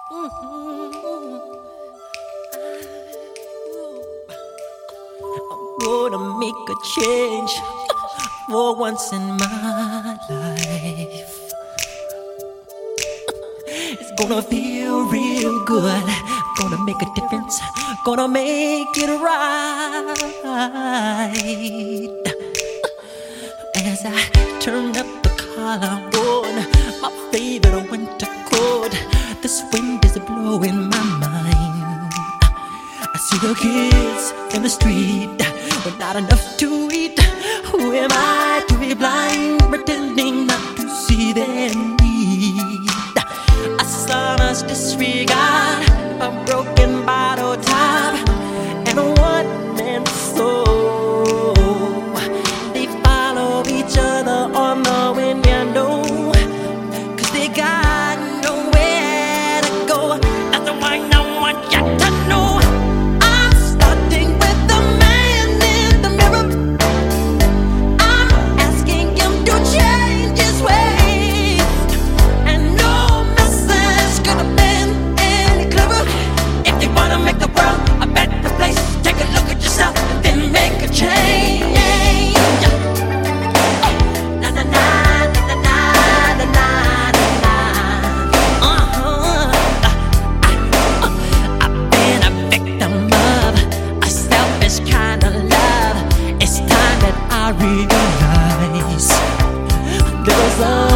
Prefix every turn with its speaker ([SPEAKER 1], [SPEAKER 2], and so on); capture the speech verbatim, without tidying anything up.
[SPEAKER 1] Gonna make a change for once in my life. It's gonna feel real good. Gonna make a difference. Gonna make it right. As I turn up the collar on my favorite winter coat, this wind is blowing my mind. I see the kids in the street with not enough to eat. Who am I to be blind, pretending not to see their need? A sonorous disregard, a broken bottle top, and a one-man soul. They follow each other on the wind, you know, 'cause they got nowhere to go. That's the one I want you to know. I'm starting with the man in the mirror. I'm asking him to change his ways, and no message could have been any clearer. If you wanna make the world a better place, take a look at yourself and then make a change. Na na na na na na na na. Uh-huh. I've been a victim of a selfish kind of love. It's time that I realize there was a